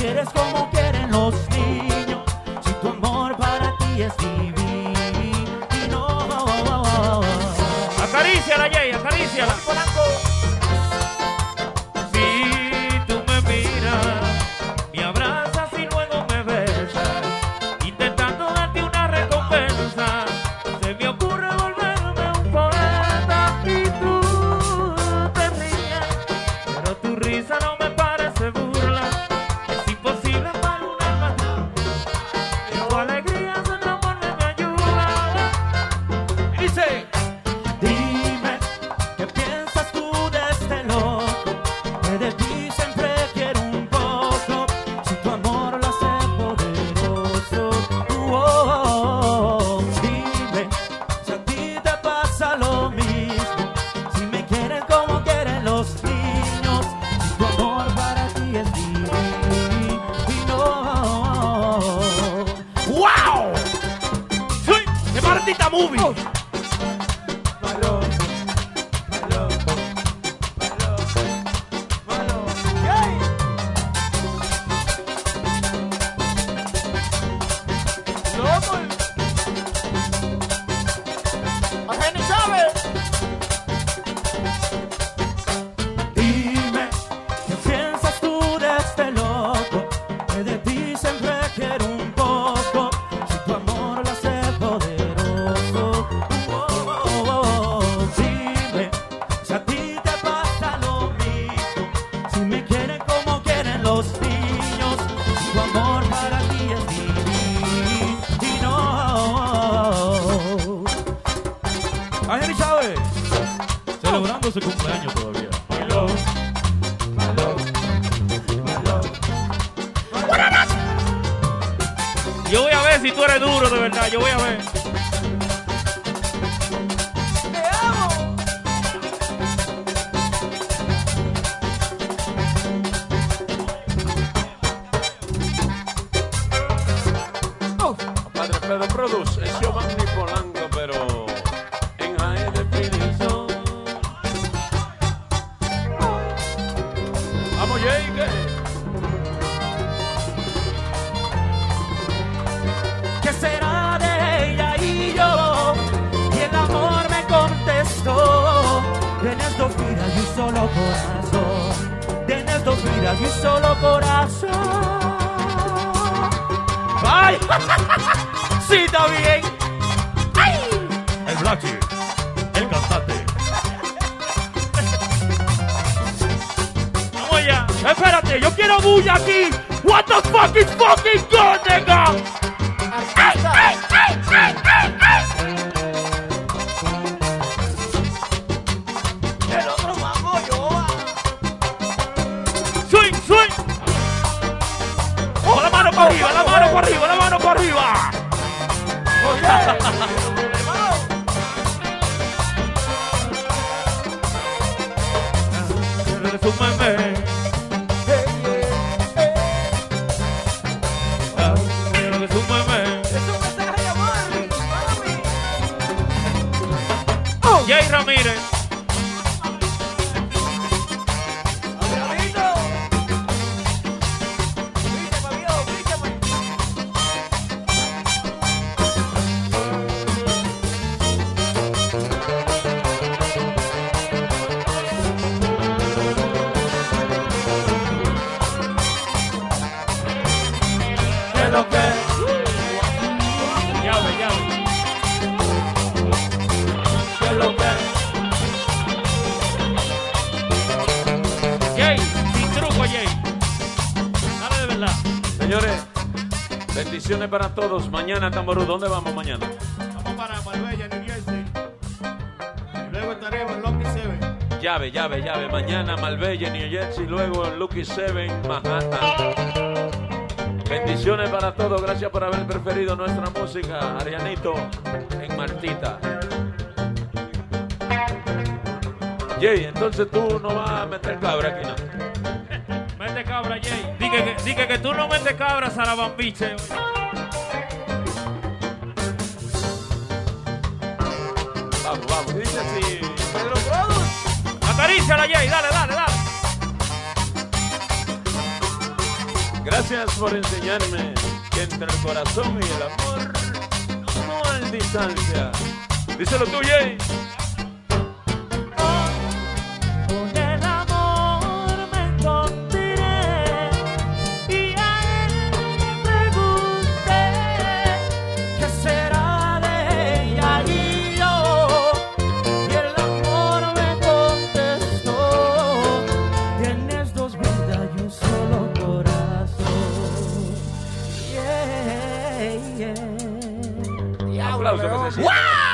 quieres como quieren los niños, si tu amor para ti es divino. Acaríciala, Jay, acaríciala. Si tú me miras, me abrazas y luego me besas, intentando darte una recompensa, se me ocurre volverme un poeta y tú te ríes, pero tu risa no me parece burla, es imposible para un alma, tu alegría se transforma en mi ayuda. Dice: Dime, ¿qué piensas tú de este loco? Que de ti siempre quiero un poco, si tu amor lo hace poderoso. Dime, si a ti te pasa lo mismo, si me quieren como quieren los niños, si tu amor para ti es divino. ¡Wow! ¡Soy de Martita Movie! Dime, ¿qué piensas tú de este loco? Que de ti siempre quiero un poco, si tu amor lo hace poderoso. Dime, si a ti te pasa lo mismo, si me quieren como quieren los niños, si tu amor para ti es divino. ¡Ay, Henry Chávez! Celebrando su cumpleaños todavía. Yo voy a ver si tú eres duro de verdad, yo voy a ver. Padre Pedro Produce, es Giovanni Polanco, pero en high definition. Vamos, Jay, ¿Qué será de ella y yo? Y el amor me contestó: tienes dos vidas y un solo corazón, tienes dos vidas y un solo corazón. ¡Ay! ¡Sí, está bien! ¡Ay! El Blackie, el cantante. Vamos allá. Espérate, yo quiero bulla aquí. What the fuck is fucking good, nigga? ¡Ay, ay, ay, ay, ay, ay! El otro mambo yo. Swing, swing. Oh, la mano para arriba, la mano para arriba, la mano para arriba. Resúmeme. Resúmeme. Jay Ramírez. Lo que Llave, llave. es lo que Jay, sin truco, Jay. Dale de verdad. señores, bendiciones para todos. Mañana, Tamború, ¿dónde vamos mañana? Vamos para Marbella, New Jersey. Y luego estaremos en Lucky Seven. Llave, llave, llave. Mañana, Marbella, New Jersey. Luego en Lucky Seven, Manhattan. Bendiciones para todos. Gracias por haber preferido nuestra música. Arianito en Martita. Jay, entonces tú no vas a meter cabra aquí, ¿no? Mete cabra, Jay. Dije que tú no metes cabra, Sarabambiche. Vamos, vamos. Dice así, Pedro Produce. Acaríciala, Jay. Dale, dale, dale. Gracias por enseñarme que entre el corazón y el amor no hay distancia. Díselo tú, Jay. Con el amor me encontré y a él le pregunté qué será de ella y yo. Y el amor me contestó: tienes dos vidas y un solo corazón. Yeah, yeah. Un aplauso que se sienta. ¡Wow!